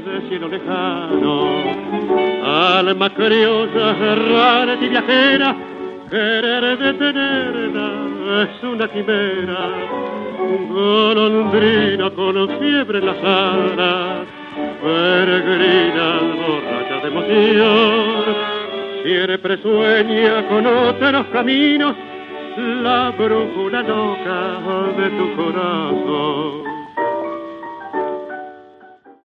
de cielo lejano. Alma criolla, errante y viajera, querer detenerla es una quimera. Golondrina con fiebre en las alas, peregrina borracha de emoción, siempre sueña con otros caminos la brújula loca de tu corazón.